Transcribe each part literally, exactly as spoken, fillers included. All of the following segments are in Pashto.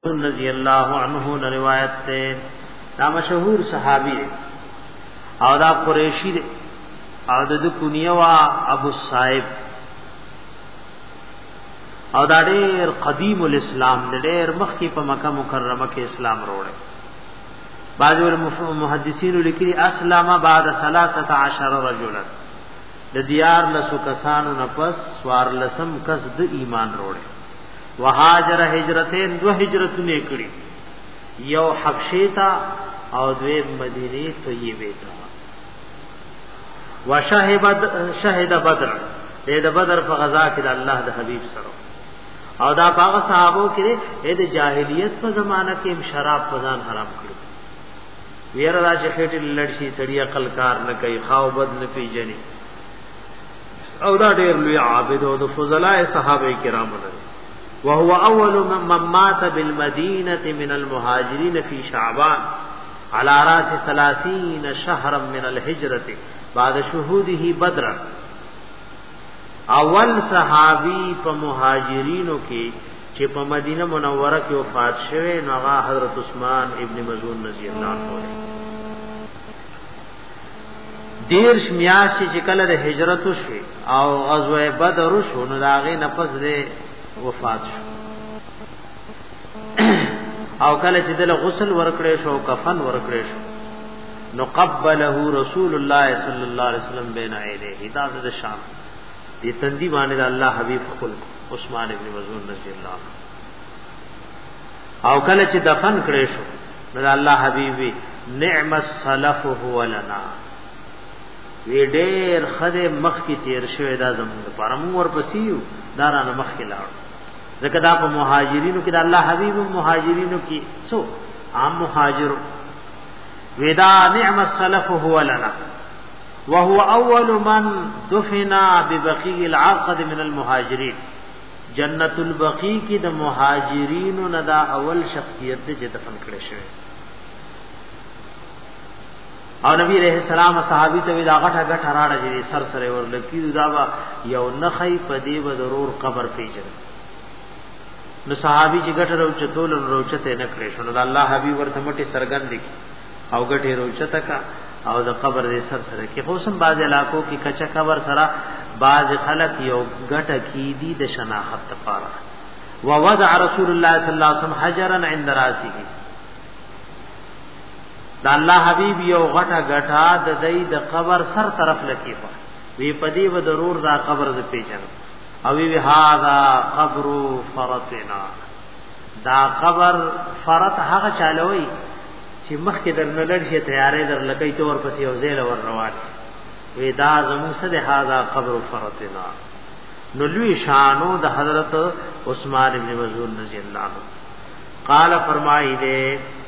رضی اللہ عنہ نے روایت تے دا مشہور صحابی او دا قریشی دے او دا کنیوا ابو الصائب او دا ډیر قدیم الاسلام دے ډیر مخکی په مکہ مکرمه کې اسلام روړ بعض محدثین لیکلي اسلام بعد ثلاثه عشر رجلا د دیار لسو کسانو نفس سوار لسم کس د ایمان روړ وهاجر هجرتين دو هجرتونه کړي یو حبشه تا او دوی مدینه طیبه تا وشهد شهد بدر د بدر په غزا کې د الله د حبیب سره او دا هغه صحابو کې د جاهلیت په زمانہ کې شراب پزان حرام کړی ویره راځي خېټه لړشي سړی عقل کار نه کوي خاو بد نه پیژني او دا ډېر لوی عابد او د فضلاء صحابه کرامو نه وهو اول من مات بالمدينه من المهاجرين في شعبان على راس ثلاثين شهرا من الهجره بعد شهوده بدر اول صحابي په مهاجرینو کې چې په مدینه منوره کې وفات شوه نو هغه حضرت عثمان ابن مظعون رضی الله عنه دیر شمیاش چې کله د هجرت شو او غزوه بدر شو نو هغه نفس دې وفات شو او کله چې دل غسل ورکړې شو کفن ورکړې شو نو قبله رسول الله صلی الله علیه وسلم بین عینه هدایت د شام دې تندی باندې الله حبیب خپل عثمان ابن مظعون رضی الله عنه او کله چې دفن کړې شو نو الله حبیبي نعم السلف هو لنا وی ډېر خدای مخ کی تیر شوی دا زموږ لپاره موږ ورپسیو دارانه مخ کې لاړ ځکه دا په مهاجرینو کې د الله حبیب مهاجرینو کې سو عام مهاجر ودا نعم السلف هو لنا وهو اول من دفن ببقيع العقد من المهاجرين جنت البقیع کې د مهاجرینو نه دا اول شخصیت دې چې دفن کړي شوی او نبی رحم السلام صحابي ته دا غټه غټه راړه دي سر سره ورلکی دا با یو نخی په دې به ضرور قبر پیژن نو صحابي چې غټه روچتول روچته نه کړې شنو د الله حبيب ورته مټي سرګند دي او غټه روچته کا او د قبر دې سر سره کې خصوصا بعض علاقو کې کچا قبر سره بعض خلک یو غټه کی دي د شناخت لپاره ووضع رسول الله صلی الله علیه وسلم حجرا عند راسه دا الله حبیب یو غټه غټا د دې د قبر سر طرف لکیفه وی پدی و ضرور دا قبر ز پیژن او وی هاذا قبر فرتنا دا قبر فرت هغه چالوي چې مخ کې در نلړ شي تیارې در لګي تور پسې او زیل ور روان وی دا زمو سده هاذا قبر فرتنا نو لوی شانو د حضرت عثمان ابن مظعون رضی الله عنه قال فرمایي دے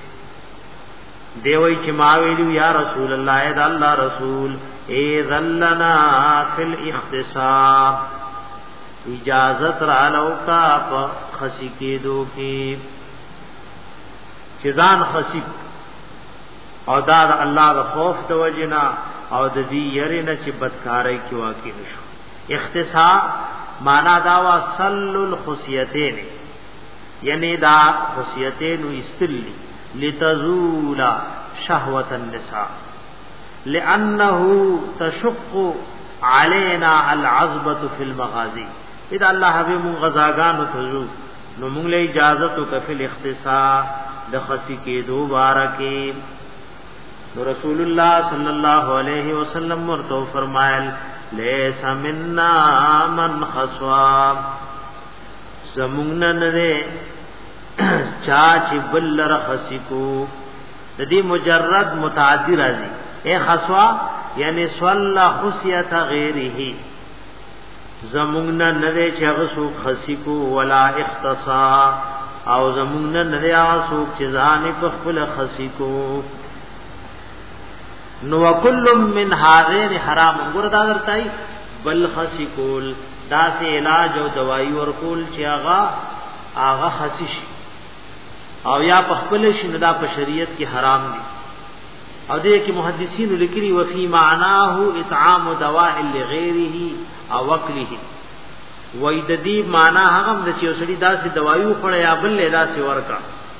دیوی چې ما ویلو یا رسول الله اے الله رسول اے ذلنا فی الاختصاب اجازت را لو کا خسی کې دو کې چزان خسی او دا الله د خوف د وجنا او د دې یری نه چې بدکارای کې واقع نشو اختصاب معنا دا وا سل الخصیتین یعنی دا خصیتین استلی لتزول شهوة النساء لأنه تشق علينا العزبة في المغازي اذا الله حبيب غزاگان تزو نو موږ له اجازه تو کفل اختصاص د خصی کې دوباره کې نو رسول الله صلی الله علیه وسلم ورته فرمایل لیس منا من خصوا زمون نه چا چې بل رخصی کو د دې مجرد متعدی راځي اے خصوا یعنی صلا خصیت غیره زمونږ نه چې هغه سو خصی کو ولا اختصا او زمونږ نه هغه سو چې ځان په خپل خصی کو نو وکل من هذین حرام ګوردا درتای بل خصی کول دا سه علاج او دوايي ورکول چې هغه هغه خصی شي او یا په خپل شنو دا په شریعت کې حرام دي او دې کې محدثین لیکلي وفي معناه اطعام دواء لغيره او وکله وای د دې معنا هغه د چې وسړي داسې دوایو خړیا بل له داسې ورکا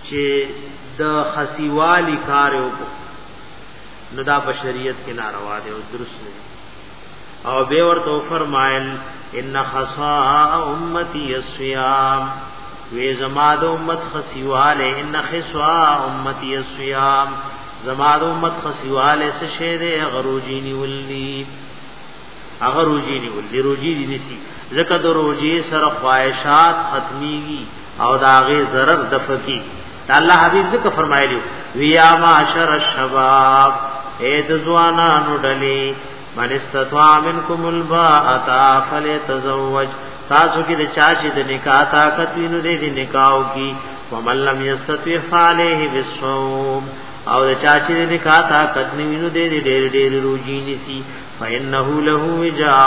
چې د خسیوالی کار وکړو نو دا بشریت کې ناروا دی او درست نه او به ورته فرمایل ان خصاء امتی الصيام وی زما د امت خسیواله ان خصاء امتی الصيام زما د امت خسیواله څه شه دی غروجینی وللی اگر روجینی وللی روجی دي نسی زکه د روجی سره خواہشات ختمیږي او داغه ضرر دفقی الله حبیب زکه فرمایلی ویا معاشر الشباب اے د ځوانانو ډلې من استطاع منکم الباء فليتزوج تاسو کې د چا چې د نکاح طاقت وینو دې د نکاح کی ومن لم يستطع فعليه بالصوم او د چا چې د نکاح طاقت وینو دې د ډېر ډېر روزي نسی فإنه له وجاء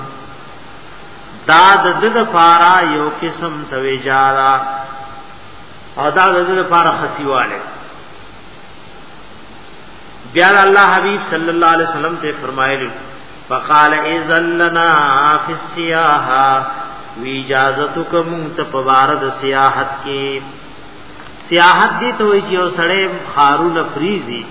دا د د فارا یو قسم توجارا او دا د د فارا خسیواله بیا الله حبیب صلی الله علیه وسلم ته فرمایلی فقال اذن لنا فی السیاحه وی اجازتکم تپوارد سیاحت کې سیاحت دی ته وی چې سړی خارون فریزی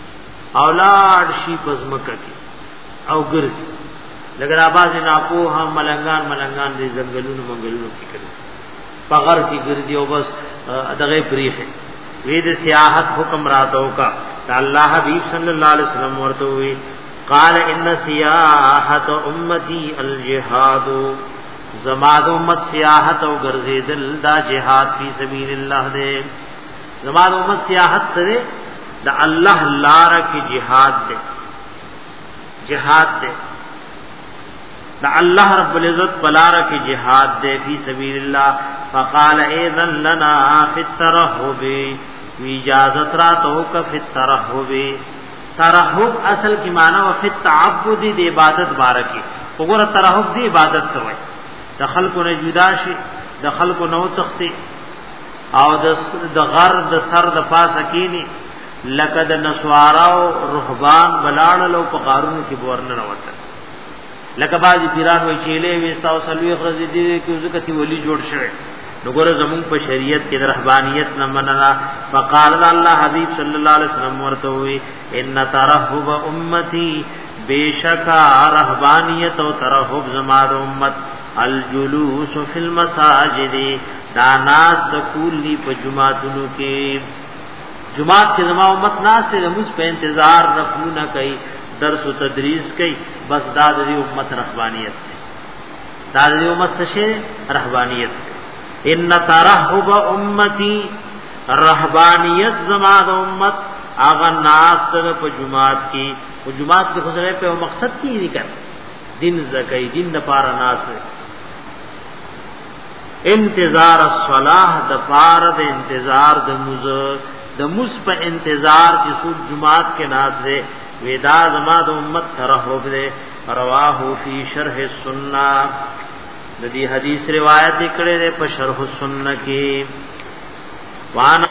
اولاد شي پزمکه کې او ګرځي لګر آباز نه په هم ملنګان ملنګان دي زنګلونو منګلونو کې کړي پغر کې ګرځي او بس دغه فریخه وی د سیاحت حکم راتو کا اللہ حبیب صلی اللہ علیہ وسلم ورته وی قال ان سیاحت امتی الجهاد زماد امت سیاحت او ګرځیدل دا جهاد فی سبیل الله دے زماد امت سیاحت سره دا الله لار کی جهاد دے جهاد دے دا اللہ رب العزت بلار کی جهاد دے فی سبیل اللہ فقال اذن لنا فی الترحب وی اجازت را تو کا فی الترحب ترحب اصل کی معنی و فی التعبد دی عبادت بارکی وګوره ترحب دی عبادت ته وای د خلکو نه جدا شي د خلکو نو تختی او د غر د سر د پاسه کینی لکه د نسوارا او رهبان بلاړلو په قارون کې بورنه وته لکه باجی پیران وای چیلې وستا او سلوی خرزی دی کې ځکه تی ولی جوړ شوی نګور زمون په شریعت کې د رهبانیت نه مننا فقال الله حبیب صلی الله علیه وسلم ورته وی ان ترحب امتی بیشکا رهبانیت او ترحب زماد امت الجلوس فی المساجد دا ناس د کولی په جمعاتونو کې جمعات کې زما امت ناس ته موږ په انتظار رفونه کوي درس او تدریس کوي بس دا د امت رهبانیت دا د امت څه رهبانیت ان ترحب امتی رهبانیت زماد امت اغه ناس ته په جمعات کې او جمعات کې خسره په مقصد کې ذکر دین زکای دین د پار ناس انتظار الصلاه د پار د انتظار د مز د مز په انتظار چې سود جمعات کې ناس دے ودا زماد امت ترحب دے رواه فی شرح السنہ د دې حدیث روایت کړي په شرح السنہ کې وان